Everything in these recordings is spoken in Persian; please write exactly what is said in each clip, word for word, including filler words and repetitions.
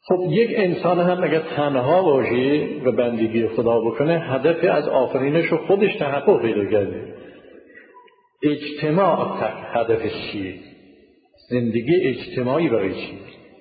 خب یک انسان هم اگر تنها باشه و بندگی خدا بکنه، هدف از آفرینش رو خودش تحقق پیدا کرده. اجتماع هدفش چیه؟ زندگی اجتماعی برای چیه؟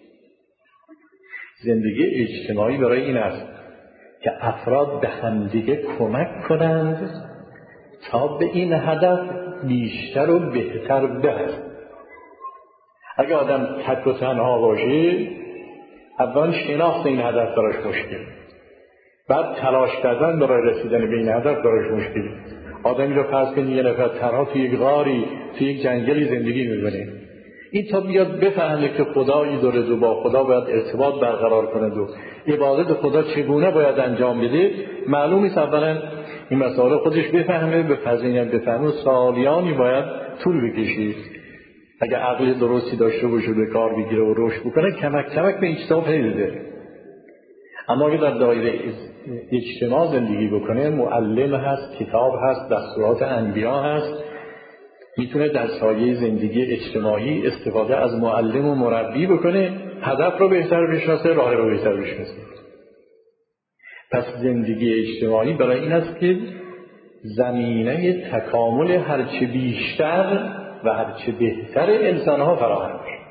زندگی اجتماعی برای این است که افراد به همدیگه کمک کنند تا به این هدف بیشتر و بهتر برسند. اگر آدم تک و تنها باشه، اول شناخت این هدف براش مشکل، بعد تلاش کردن برای رسیدن به این هدف براش مشکل. آدمی رو فرض کنید یه نفر تنها توی یک غاری، توی یک جنگلی زندگی می‌کنه. این تا بیاد بفهمه که خدایی داره و با خدا باید ارتباط برقرار کنه و عبادت خدا چگونه باید انجام بده، معلوم نیست اولا این مسائل خودش بفهمه، به فضیلت بفهمه، سالیانی باید طول بکشید. اگر عقل درستی داشته باشه به کار بگیره و رشد بکنه، کمک کمک به اجتماع پیدا ده. اما اگر در دایره اجتماع زندگی بکنه، معلم هست، کتاب هست، دستورات انبیا هست، میتونه در سایه زندگی اجتماعی استفاده از معلم و مربی بکنه، هدف رو بهتر بشناسه، راه رو بهتر بشناسه. پس زندگی اجتماعی برای این است که زمینه تکامل هرچه بیشتر و هرچه بهتر انسان‌ها فراهم بشه.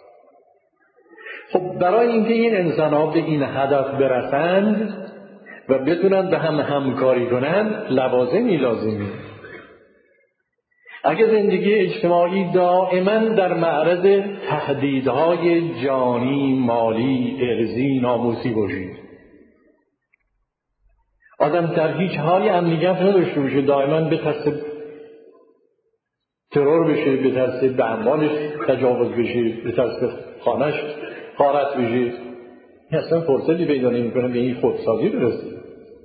خب برای اینکه این انسان‌ها به این هدف برسند و بتونن به هم همکاری کنند، لوازمی لازمی. اگر زندگی اجتماعی دائما در معرض تهدیدهای جانی، مالی، ارضی، ناموسی باشید، آدم در هیچ حالی امنیت نداشته باشه، دائما بترسه ترور بشه، بترسه به اموالش تجاوز بشه، بترسه خانه‌اش غارت بشه، اصلا فرصتی پیدا نمی‌کنه به این خودسازی برسه.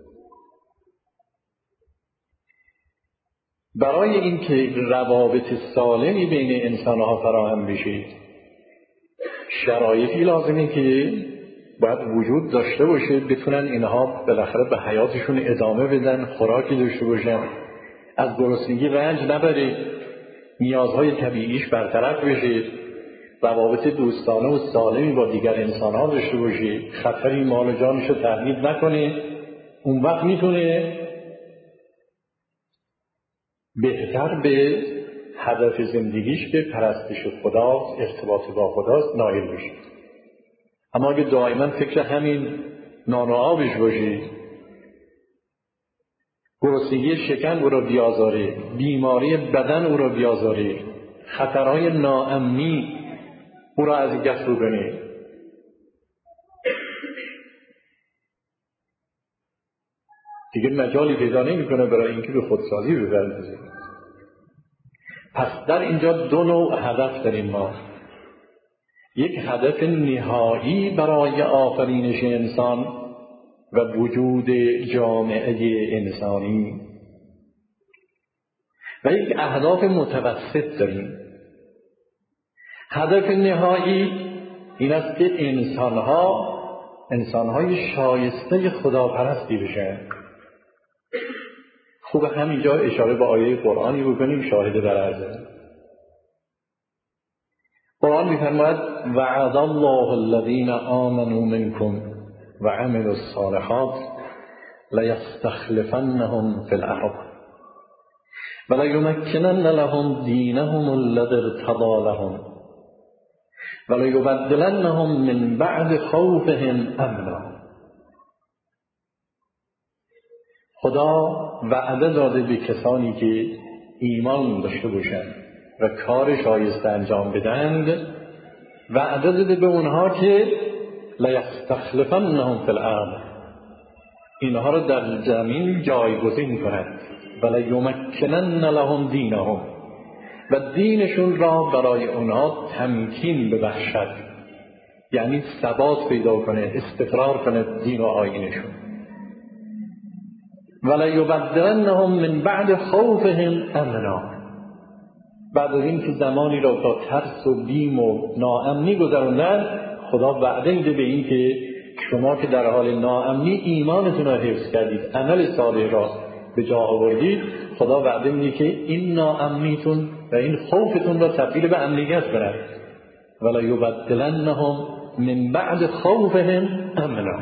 برای اینکه روابط سالمی بین انسان‌ها فراهم بشه، شرایطی لازمه که باید وجود داشته باشه، بتونن اینها بالاخره به حیاتشون ادامه بدن، خوراکی داشته باشن، از گرسنگی رنج نبره، نیازهای طبیعیش برطرف بشه، روابط دوستانه و سالمی با دیگر انسان‌ها داشته باشه، خطری مال و جانش رو تهدید نکنه. اون وقت میتونه بهتر به هدف زندگیش که پرستش خدا، ارتباط با خداست، نائل بشه. اما اگه دائما فکر همین نان و آبش باشه، گرسنگی شکم او را بیازاره، بیماری بدن او را بیازاره، خطرهای ناامنی او را از گفت بکنه، دیگه مجالی پیدا نمی‌کنه برای اینکه به خودسازی بپردازه. پس در اینجا دو نوع هدف داریم ما. یک هدف نهایی برای آفرینش انسان و وجود جامعه انسانی و یک اهداف متوسط داریم. هدف نهایی این است که انسانها انسانهای شایسته خداپرستی بشن. خوب همینجا اشاره به آیه قرآنی بکنیم شاهد در عرضه. قرآن می‌فرماید وعد الله الذین آمنوا منکم وعملوا الصالحات لیستخلفنهم فی الارض ولیمکنن لهم دینهم الذی ارتضی لهم ولیبدلنهم من بعد خوفهم امنا. خدا وعده داده به کسانی که ایمان داشته باشند و کار شایسته انجام بدند، وعده داده به اونها که لیستخلفنهم فی الارض، اینها رو در زمین جایگزین کند، ولیمکنن لهم دینهم، و دینشون را برای اونها تمکین ببخشد، یعنی ثبات پیدا کنه، استقرار کنه دین و آیینشون. ولیبدلنهم من بعد خوفهم امنا، بعد از این که زمانی را تا ترس و بیم و ناامنی گذروندن، خدا وعده میده به این که شما که در حال ناامنی ایمانتون را حفظ کردید، عمل صالح را به جا آوردید، خدا وعده میده که این ناامنیتون و این خوفتون را تبدیل به امنیت کنند. ولیبدلنهم من بعد خوفهم امنا.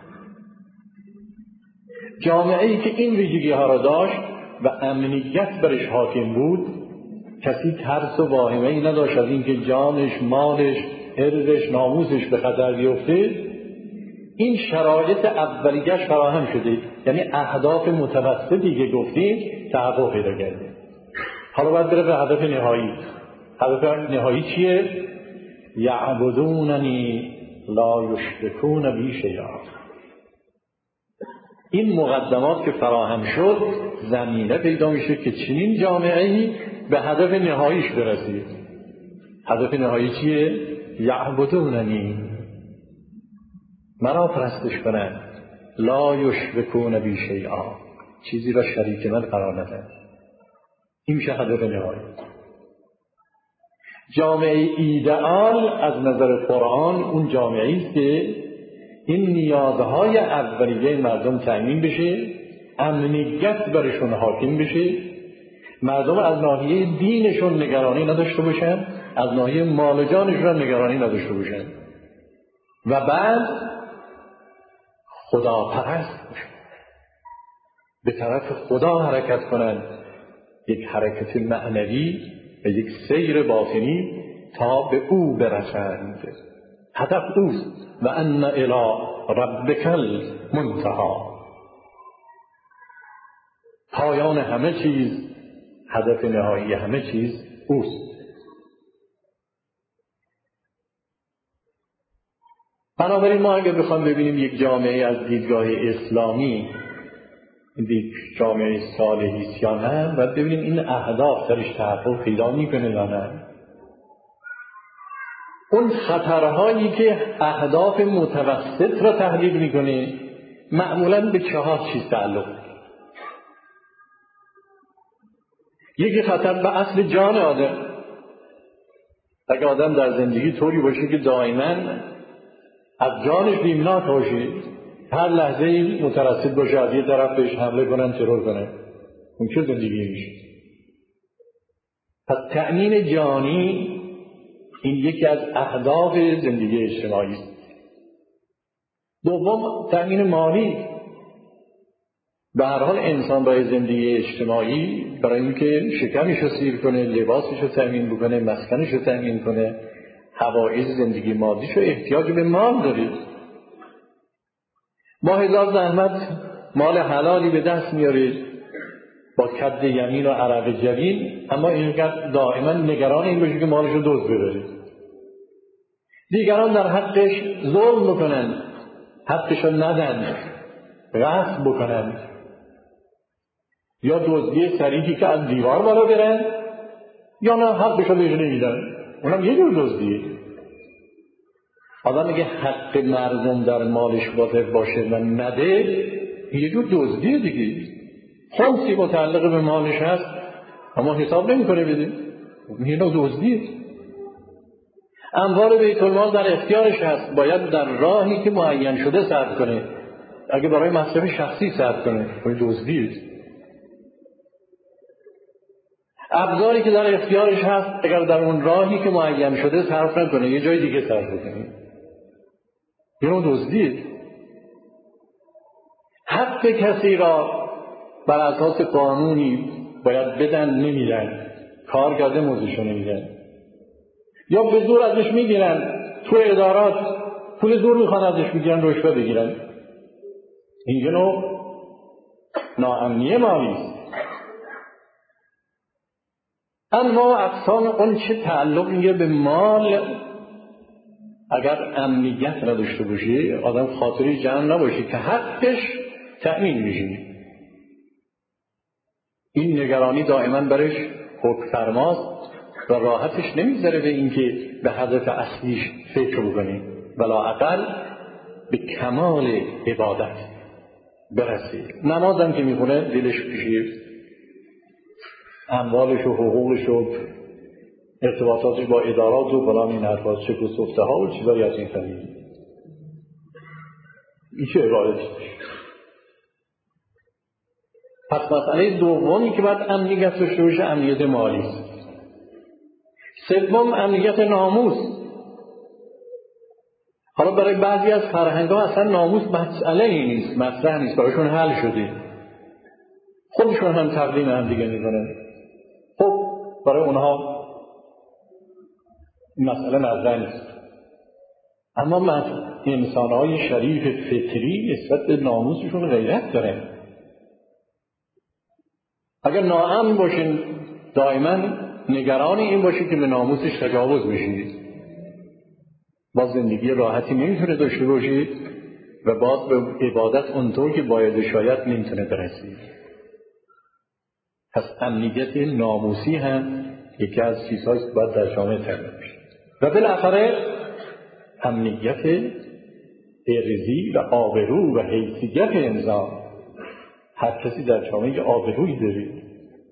جامعه ای که این ویژگی ها را داشت و امنیت برش حاکم بود، کسی ترس و واهمه ای نداشت از اینکه جانش، مالش، عرضش، ناموسش به خطر بیفته، این شرایط اولیه‌اش فراهم شده، یعنی اهداف متوسطی که گفتیم تحقق پیدا کرده. حالا باید بره به هدف نهایی. هدف نهایی چیه؟ یعبدوننی لا یشرکون بی شیئا. این مقدمات که فراهم شد، زمینه پیدا میشه که چنین جامعه‌ای به هدف نهاییش برسید. هدف نهایی چیه؟ یعبدوننی، مرا پرستش کنند، لا یشرکون بی شیئا، چیزی را شریک من قرار ندهند. این میشه هدف نهایی. جامعه ایدئال از نظر قرآن اون جامعه است که این نیازهای اولیه مردم تامین بشه، امنیت برشون حاکم بشه، مردم از ناحیه دینشون نگرانی نداشته باشن، از ناحیه مال جانشون نگرانی نداشته باشن و بعد خدا پرست باشن، به طرف خدا حرکت کنند، یک حرکت معنوی و یک سیر باطنی تا به او برسند. هدف اوست و ان الی ربک المنتهی. پایان همه چیز، هدف نهایی همه چیز اوست. بنابراین ما اگر بخوام ببینیم یک جامعه از دیدگاه اسلامی، یک جامعه صالحی است یا نه، باید ببینیم این اهداف درش تحقق پیدا میکنه یا نه. اون خطرهایی که اهداف متوسط را تهدید میکنه معمولاً به چهار چیز تعلق داره. یکی خطر به اصل جان آدم. اگه آدم در زندگی طوری باشه که دائما از جانش بیمناک باشه، هر لحظه مترصد باشه از یه طرف بهش حمله کنن، ترور کنن، اون چه زندگی میشه؟ پس تأمین جانی این یکی از اهداف زندگی اجتماعی است. دوم، تأمین مالی. به هر حال انسان برای زندگی اجتماعی، برای اینکه شکمش رو سیر کنه، لباسش رو تأمین بکنه، مسکنش رو تأمین کنه، حوائج زندگی مادیش رو احتیاج به مال داره. با هزار زحمت مال حلالی به دست میاره با کد یمین و عرق جبین، اما اینقدر دائما نگران این باشه که مالش رو دزد ببره. دیگران در حقش ظلم بکنن، حقش رو ندن، غصب بکنن، یا دزدی صریحی که از دیوار بالا برن، یا نه حقش رو بهش نمیدن، اونم یه جور دزدیه. آدم میگه حق مردم در مالش باشه و نده، یه جور دزدیه دیگه. خمسی متعلق به مالش هست اما حساب نمیکنه بده، یه نوع دزدیه. اموال بیت المال در اختیارش هست، باید در راهی که معین شده صرف کنه. اگه برای مصرف شخصی صرف کنه، این دزدیه. ابزاری که در اختیارش هست، اگر در اون راهی که معین شده صرف نکنه، یه جای دیگه صرف کنه، یه نوع دزدیه. حق کسی را بر اساس قانونی باید بدن، نمیدن، کار کرده موزشو نمیدن، یا به زور ازش میگیرن، تو ادارات پول زور میخوان ازش بگیرن، رشوه بگیرن. این یه نوع ناامنی مالی است. انواع اقسام اون چه تعلق میگه به مال، اگر امنیت نداشته باشه، آدم خاطری جمع نباشه که حقش تأمین میشه، این نگرانی دائما برش حکم فرماست و راحتش نمیذاره به اینکه به هدف اصلیش فکر بکنه، ولا اقل به کمال عبادت برسه. نمازم که میخونه دلش پیشه اموالش و حقوقش و ارتباطاتش با ادارات و فلان این حرفات، چک و سفته ها و چیزایی از این قبیل. این چه عبادتی؟ پس مسئله دومی که باید امنیت داشته باشه امنیت مالی است. سوم امنیت ناموس. حالا برای بعضی از فرهنگ‌ها اصلا ناموس مسئله ای نیست، مطرح نیست، برایشون حل شده، خودشون هم تقدیم هم دیگه میکنن. خب برای اونها مسئله مطرح نیست. اما من انسان‌های شریف فطری نسبت به ناموسشون غیرت دارن. اگر ناامن باشین دائما نگران این باشی که به ناموسش تجاوز بشید، با زندگی راحتی نمیتونه داشته باشید و باز به عبادت اونطور که باید شاید نمیتونه برسید. پس امنیت ناموسی هم یکی از چیزهایی که باید در جامعه تامین بشه. و بالاخره امنیت ارزی و آبرو و حیثیت انسان. هر کسی در جامعه آبرویی داره.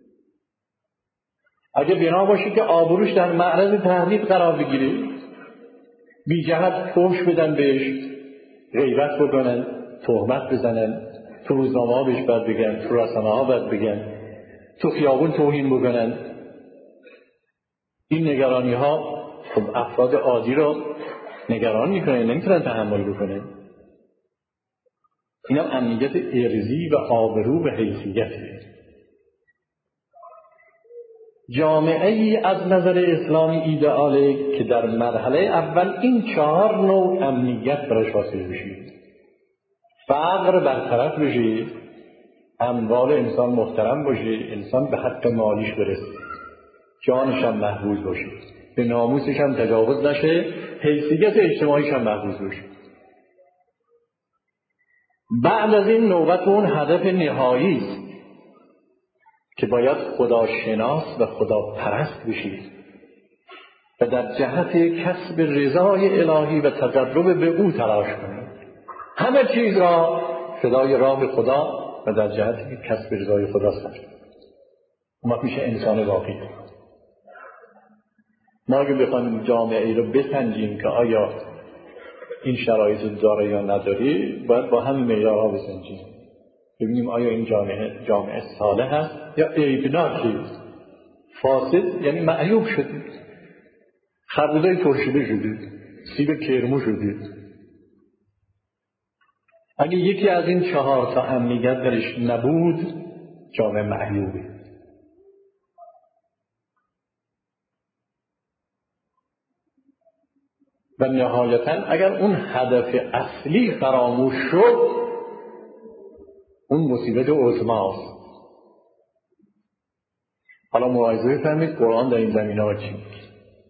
اگه بنا باشه که آبروش در معرض تهدید قرار بگیره، بی جهت فحش بدن بهش، غیبت بکنن، تهمت بزنن، تو روزنامه ها بهش بد بگن، تو رسانه ها بد بگن، تو خیابون توهین بکنن، این نگرانی ها خب افراد عادی رو نگران میکنه، نمیتونن تحمل بکنن. این هم امنیت ارزی و آبرو و حیثیته. جامعه ای از نظر اسلامی ایدئاله که در مرحله اول این چهار نوع امنیت براش حاصل بشه. فقر برطرف بشه، اموال انسان محترم باشه، انسان به حق مالیش برسه، جانش هم محفوظ باشه، به ناموسش هم تجاوز نشه، حیثیت اجتماعیش هم محفوظ باشه. بعد از این نوبت اون هدف نهایی است که باید خداشناس و خداپرست بشید و در جهت کسب رضای الهی و تقرب به او تلاش کنید. همه چیز را فدای راه خدا و در جهت کسب رضای خدا ساخت. ما میشه انسان واقعی. ما اگه بخوایم جامعه ای رو بسنجیم که آیا این شرایط داره یا نداری، باید با همین معیارها بسنجیم، ببینیم آیا این جامعه جامعه صالح است یا عیبناکی، فاسد یعنی معیوب شدی، خربوزه ترشیده شدی، سیب کرمو شدی. اگه یکی از این چهار تا امنیت درش نبود، جامعه معیوبه. و نهایتاً اگر اون هدف اصلی فراموش شد، اون مصیبت عظماست. حالا ملاحظه بفرمایید قرآن در این زمینه‌ها چی میگه؟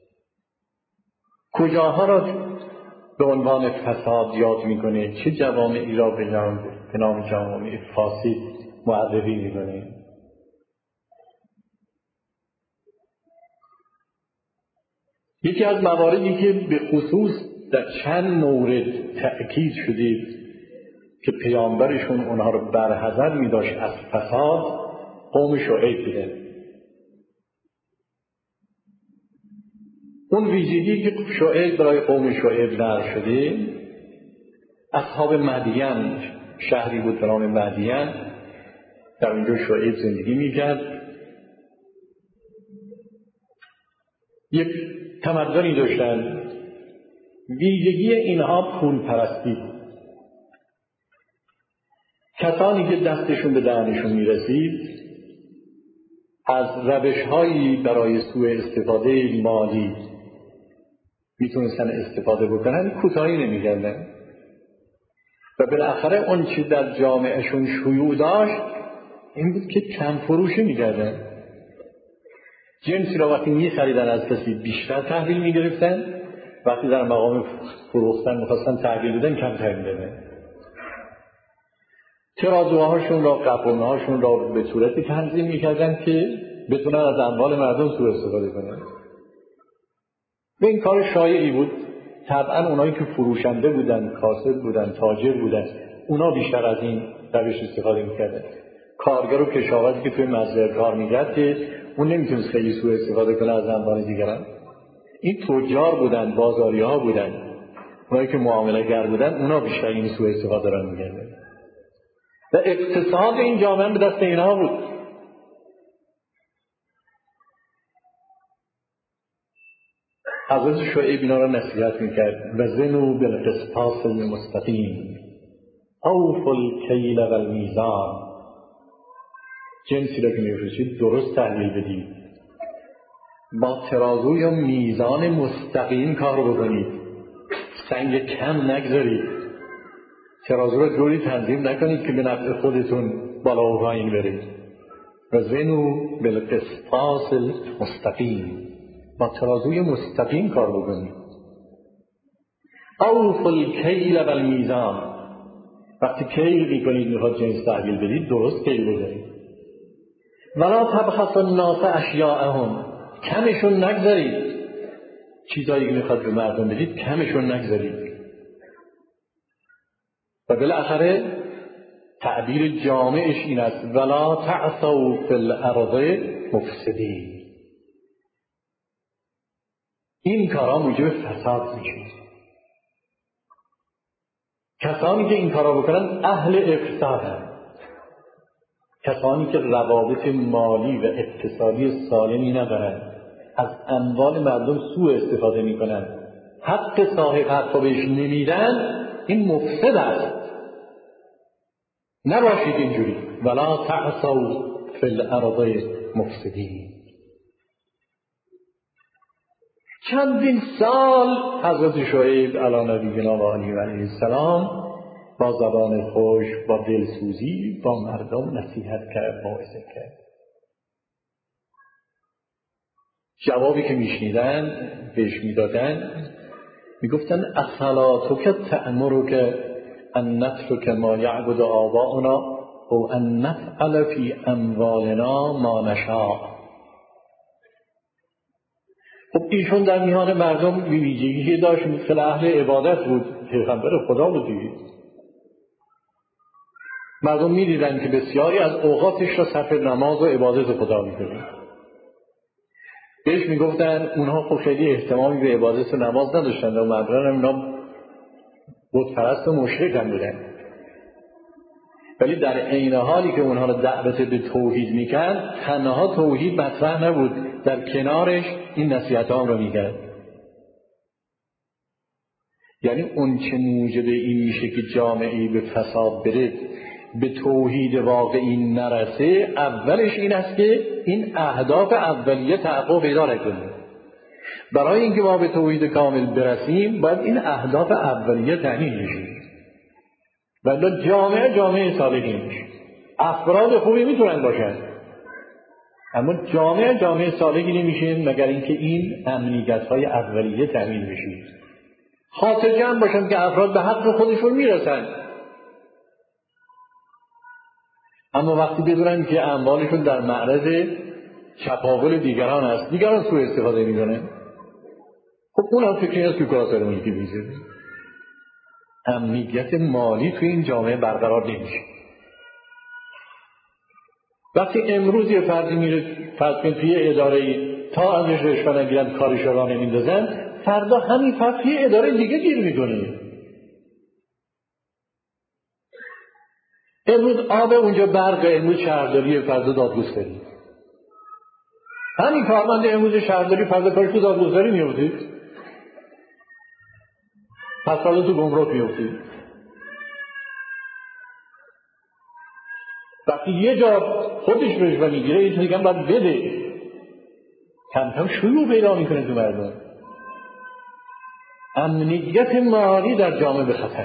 کجاها را به عنوان فساد یاد میکنه؟ چه جوامعی را به نام به نام جوامع فاسد معرفی میکنه؟ یکی از مواردی که به خصوص در چند مورد تأکید شده که پیامبرشون اونها رو برحذر می‌داشت از فساد، قوم شعیب بودن. اون ویژگی که شعیب برای قوم شعیب نقل شده، اصحاب مدین، شهری بود به نام مدین، در اونجا شعیب زندگی می‌کرد. یک تمدنی داشتن، ویژگی اینها پول پرستی بود. کسانی که دستشون به دهنشون میرسید از روش‌هایی برای سوء استفاده مالی میتونستن استفاده بکنن، کوتاهی نمی‌کردن و بالاخره اون چی در جامعهشون شیوع داشت این بود که کم فروشی می‌کردن. جنسی را وقتی می‌خریدن از کسی بیشتر تحویل می‌گرفتن، وقتی در مقام فروختن می‌خواستن تحویل بدن کم تحویل می‌دادن. ترازوهاشون را، قپونهاشون را به صورتی تنظیم می‌کردن که بتونن از اموال مردم سوء استفاده کنن. و این کار شایعی بود. طبعا اونایی که فروشنده بودن، کاسب بودن، تاجر بودن، اونا بیشتر از این روش استفاده می‌کردن. کارگر و کشاورزی که توی مزرعه کار می‌کرد که اون نمیتونست خیلی سوء استفاده کنه از اموال دیگران. این تجار بودن، بازاری‌ها بودن، اونایی که معامله گر بودن، اونا بیشتر این سوء استفاده را می‌کردن. و اقتصاد این جامعه به دست اینها بود. حضرت شعیب اینا را نصیحت میکرد و زنوا بالقسطاس المستقیم اوفوا الکیل والمیزان. جنسی را که میفروشید درست تحویل بدید، با ترازو یا میزان مستقیم کار بکنید، سنگ کم نگذارید، ترازو را جوری تنظیم نکنید که به نفع خودتون بالا و پایین برید. و زنوا بالقسطاس المستقیم، با ترازوی مستقیم کار بکنید. اوفوا الکیل والمیزان، وقتی کیل میکنید میخواد جنس تحویل بدید درست کیل بزنید. ولا تبخسوا الناس اشیاءهم، کمشون نگذارید، چیزایی که میخواد به مردم بدید کمشون نگذارید. و بالاخره تعبیر جامعش این است ولا تعثوا فی الارض مفسدین. این کارا موجب فساد میشه. کسانی که این کارا بکنن اهل افسادن، کسانی که روابط مالی و اقتصادی سالمی ندارن، از اموال مردم سوء استفاده میکنن، حق صاحب حق بهش نمیدن، این مفسد است. نباشید اینجوری. ولا تعثوا فی الارض مفسدین. چندین سال حضرت شعیب علی نبینا و علیه السلام با زبان خوش، با دلسوزی با مردم نصیحت کرد، موعظه کرد. جوابی که میشنیدن بهش میدادن میگفتن اصلاتک تأمرک ان نترک ما یعبد آباؤنا او ان نفعل فی اموالنا ما نشاء. خب ایشون در میان مردم ویژگی داشت، مثل اهل عبادت بود، پیغمبر خدا بود دیگه. مردم می‌دیدن که بسیاری از اوقاتش را صرف نماز و عبادت خدا می‌کنه. بهش میگفتن اونها خب خیلی اهتمامی به عبادت و نماز نداشتن و مردم هم اینا بت پرست و مشرک هم بودن، ولی در عین حالی که اونها را دعوت به توحید میکرد، تنها توحید مطرح نبود، در کنارش این نصیحت هم را میکرد. یعنی اون چه موجب این میشه که جامعه‌ای به فساد بره، به توحید واقعی نرسه، اولش این است که این اهداف اولیه تحقق پیدا نکنه. برای اینکه ما به توحید کامل برسیم باید این اهداف اولیه تامین بشه، ولی جامعه جامعه صالحی میشه. افراد خوبی میتونن باشن، اما جامعه جامعه صالحی نمیشه مگر اینکه این امنیت‌های اولیه تامین بشه. خاطر جمع باشن که افراد به حق خودشون میرسن، اما وقتی بدونن که اموالشون در معرض چپاول دیگران است، دیگران سوء استفاده میکنن، خب اون هم فکر نیست که کاسر ملکی بیزه. امنیت مالی توی این جامعه برقرار نمیشه. وقتی امروز یه فردی میره فرض کن توی اداره‌ای تا ازش رشوه نگیرن کارش را نمیندازن، فردا همین فرد توی اداره دیگه گیر میکنه. امروز آب اونجا برق، امروز شهرداری، فردا دادگستری. همین کارمند امروز شهرداری فردا کارش تو دادگستری میفتید، پس فردا تو گمرک میفتید. وقتی یه جا خودش رشوه میگیره یه دیگه هم باید بده، کم کم شروع پیدا میکنه تو مردم. امنیت مالی در جامعه به خطر.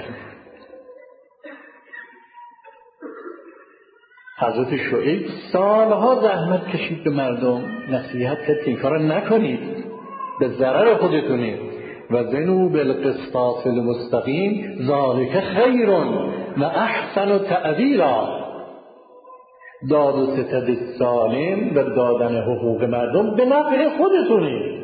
حضرت شعیب سالها زحمت کشید به مردم، نصیحت کرد که این کارا نکنید، به ضرر خودتونه. و زنوا بالقسطاس المستقیم ذلک خیر و احسن تأویلا. داد و ستد سالم و دادن حقوق مردم به نفع خودتونه.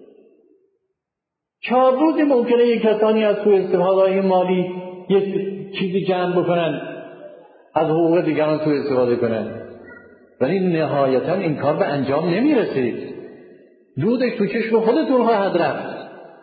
چهار روزی ممکنه یک کسانی از سوء استفاده مالی یک چیزی جمع بکنن، از حقوق دیگران سوء استفاده کنن، ولی نهایتا این کار به انجام نمیرسه. دودش تو چشم خودتون خواهد رفت.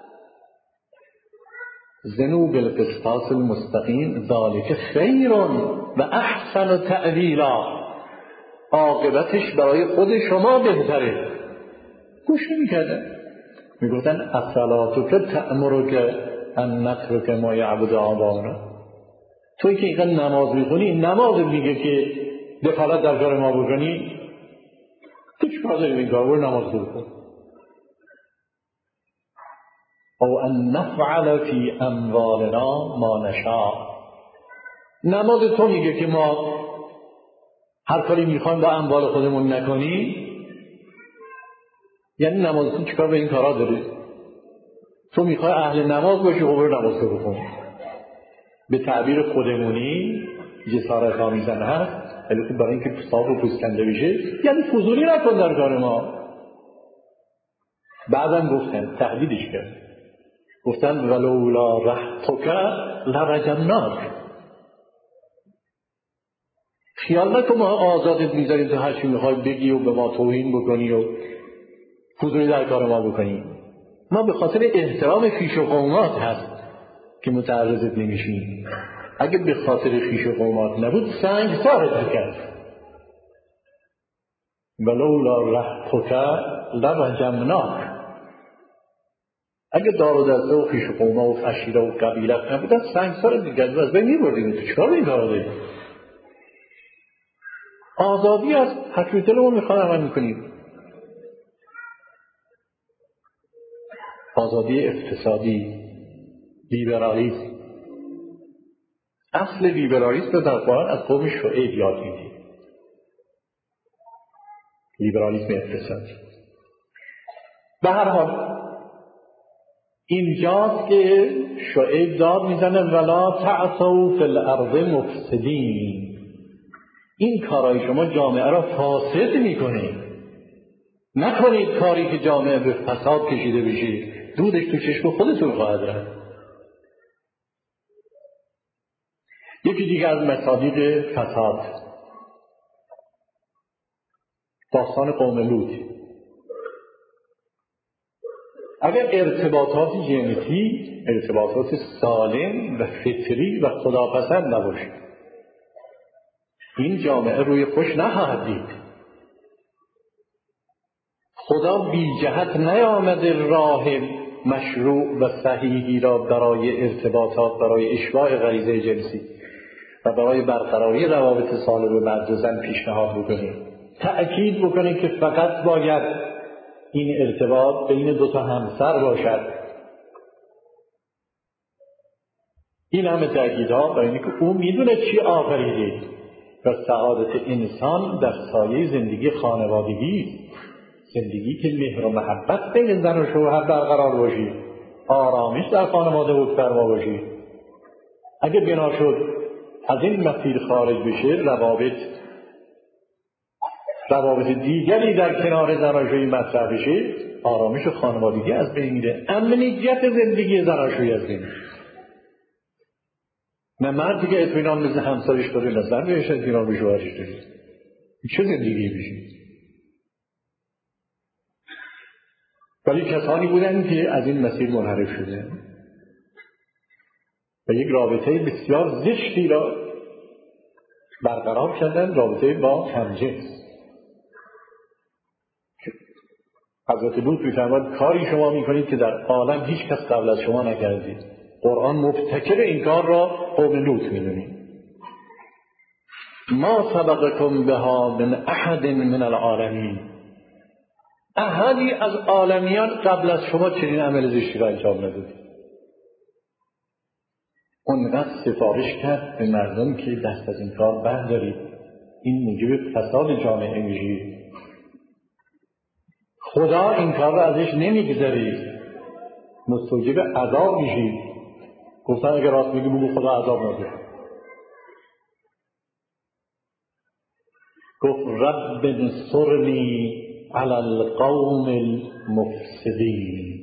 زنوا بالقسطاس المستقیم ذلک خیر و احسن تأویلا. عاقبتش برای خود شما بهتره. گوش نمی‌کردن. میگفتن الصلاتک تأمرک ان نترک ما یعبد آباؤنا. توی که اینقدر نماز میخونی، نماز میگه که دخالت در کار ما بکنی، تو چیکار داری این کار؟ برو نماز بخون. او ان نفعل فی اموالنا ما نشاء. نماز تو میگه که ما هر کاری میخوایم با اموال خودمون نکنی. یعنی نماز تو چیکار به این کارا داری؟ تو میخوای اهل نماز باشی، خب برو نماز بخون. به تعبیر خودمونی جسارت آمیزن هست، البته برای اینکه صاف و پوست کنده بشه، یعنی فضولی نکن در کار ما. بعدم گفتن تهدیدش کرد، گفتن ولولا رحتک لرجمناک. خیال نکن ما آزادت میذاریم تو هر چی میخوای بگی و به ما توهین بکنی و فضولی در کار ما بکنی. ما به خاطر احترام خویش و قومات هست که متعرضت نمیشیم. اگه به خاطر خویش و قومات نبود سنگ سارت میکرد. ولولا رحتک لرجمناک. اگه دار و دسته و خویش و قوما و عشیره و قبیلت نبودن سنگ سارت میکرد و از بین میبردیم. تو چیکار به این کارا داری؟ آزادی از حقیقت رو میخواد عمل میکنیم. آزادی اقتصادی، لیبرالیسم. اصل لیبرالیسم رو در قرآن از قوم شعیب یاد میدیم. لیبرالیسم اقتصادی. به هر حال اینجاست که شعیب داد میزنه ولا تعثوا فی الارض مفسدین. این کارای شما جامعه را فاسد میکنه. نکنید کاری که جامعه به فساد کشیده بشه، دودش تو چشم خودتون خواهد رفت. یکی دیگه از مصادیق فساد داستان قوم لوط. اگر ارتباطات جنسی ارتباطات سالم و فطری و خداپسند نباشه، این جامعه روی خوش نخواهد دید. خدا بی جهت نیامده راه مشروع و صحیحی را برای ارتباطات، برای اشباع غریزه جنسی و برای برقراری روابط سالم مرد و زن پیشنهاد بکنه. تأکید بکنه که فقط باید این ارتباط بین دو تا همسر باشد. این همه تأکیدها برای اینکه او میدونه چی آفریده و سعادت انسان در سایه زندگی خانوادگی، زندگی که مهر و محبت بین زن و شوهر برقرار باشی، آرامش در خانواده بود فرما باشی. اگه بنا شد از این مسیر خارج بشه، روابط روابط دیگری در کنار زناشویی مطرح بشه، آرامش خانوادگی از بین میره، امنیت زندگی زناشویی از بین میره. نه مردی که اطمینان مثل همسرش داره، نه زن بهش اطمینان به شوهرش داره. چه زندگی بشه؟ ولی کسانی بودن که از این مسیر منحرف شده و یک رابطه بسیار زشتی را برقرار کردن، رابطه با همجنس. حضرت لوط می‌فرماد کاری شما میکنید که در عالم هیچ کس قبل از شما نکردید. قرآن مبتکر این کار را قوم لوط می‌دونید. ما سبقکم بها من احد من العالمین. احدی از عالمیان قبل از شما چنین عمل زشتی را انجام نداد. اونقدر سفارش کرد به مردم که دست از این کار بردارید، این موجب فساد جامعه میشه. خدا این کار را ازش نمیگذاره، مستوجب عذاب میشه. گفتن اگر راست میگی بگو خدا عذاب نده. گفت رب انصرنی علی القوم المفسدین.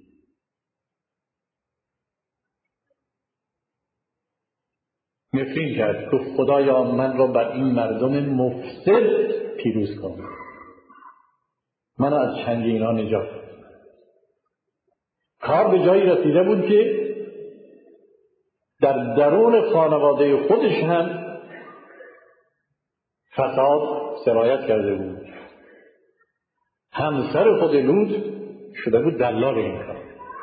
نفرین کرد، گفت خدایا من را بر این مردم مفسد پیروز کن، من از چنگ اینا نجات. کار به جایی رسیده بود که در درون خانواده خودش هم فساد سرایت کرده بود. همسر خود لوط شده بود دلال این کار.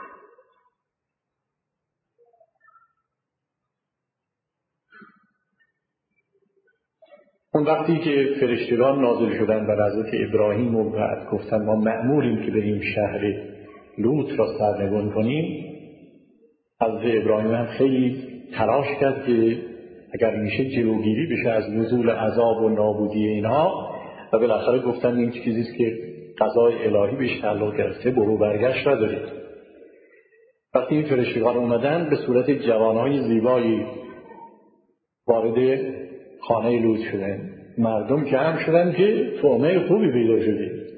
اون وقتی که فرشتگان نازل شدن بر حضرت ابراهیم و بعد گفتن ما مأموریم که بریم شهر لوط را سرنگون کنیم، حضرت ابراهیم هم خیلی تلاش کرد که اگر میشه جلوگیری بشه از نزول عذاب و نابودی اینها، و بالاخره گفتن این چیزی است که قضای الهی بهش تعلق گرفته، برو برگشت ندارید. وقتی این فرشتگان اومدن به صورت جوانهای زیبایی وارد خانه لوط شدن، مردم جمع شدن که طعمه خوبی پیدا شده.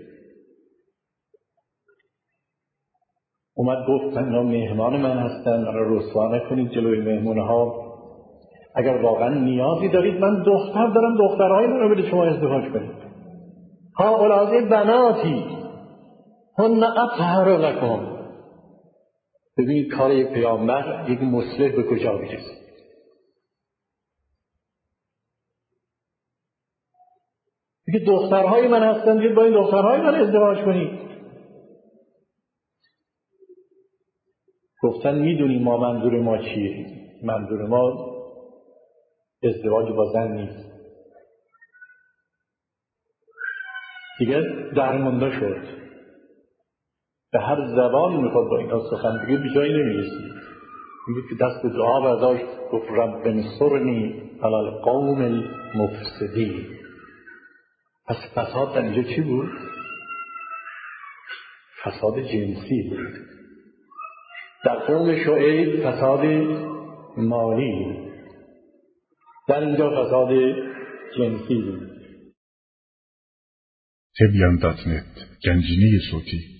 اومد گفت اینا مهمان من هستن، من را رسوا نکنید جلوی مهمونها. اگر واقعا نیازی دارید من دختر دارم، دخترهای من رو بده شما ازدواج کنید. ها اولاد بناتی هن اطهر لکم. ببینید کار یک پیامبر، یک مصلح به کجا میرسه. میگه دخترهای من هستن که با این دخترهای من ازدواج کنید. گفتن میدونیم ما منظور ما چیه، منظور ما ازدواج با زن نیست. دیگه درمونده شد، به هر زبانی میخواد با اینا سخن بگه به جایی نمیرسی. میگه که دست دعا برداشت گفت رب انصرنی علی القوم المفسدین. پس فساد در اینجا چی بود؟ فساد جنسی بود. در قوم شعیب فساد مالی، در اینجا فساد جنسی بود. تبیان دات نت گنجینه صوتی